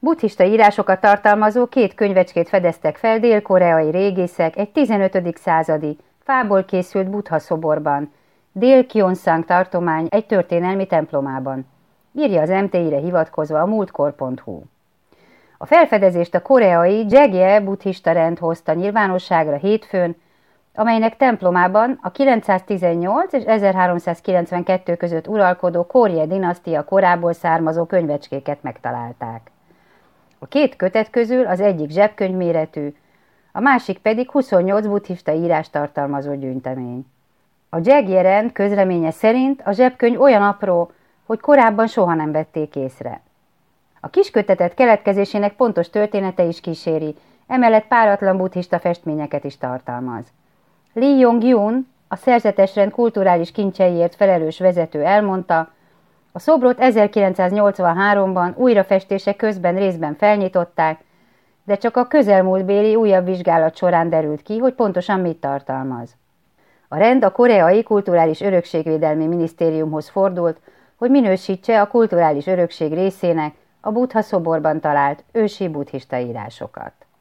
Buddhista írásokat tartalmazó 2 könyvecskét fedeztek fel dél-koreai régészek egy 15. századi, fából készült Buddha szoborban, Dél-Kyongsang tartomány egy történelmi templomában. Írja az MTI-re hivatkozva a múltkor.hu. A felfedezést a koreai Jegye buddhista rend hozta nyilvánosságra hétfőn, amelynek templomában a 918 és 1392 között uralkodó Korye dinasztia korából származó könyvecskéket megtalálták. A 2 kötet közül az egyik zsebkönyvméretű, a másik pedig 28 buddhista írást tartalmazó gyűjtemény. A Jegye rend közleménye szerint a zsebkönyv olyan apró, hogy korábban soha nem vették észre. A kiskötetet keletkezésének pontos története is kíséri, emellett páratlan buddhista festményeket is tartalmaz. Lee Yong-jun, a szerzetesrend kulturális kincseiért felelős vezető elmondta, a szobrot 1983-ban újrafestése közben részben felnyitották, de csak a közelmúltbéli újabb vizsgálat során derült ki, hogy pontosan mit tartalmaz. A rend a koreai kulturális örökségvédelmi minisztériumhoz fordult, hogy minősítse a kulturális örökség részének a Buddha szoborban talált ősi buddhista írásokat.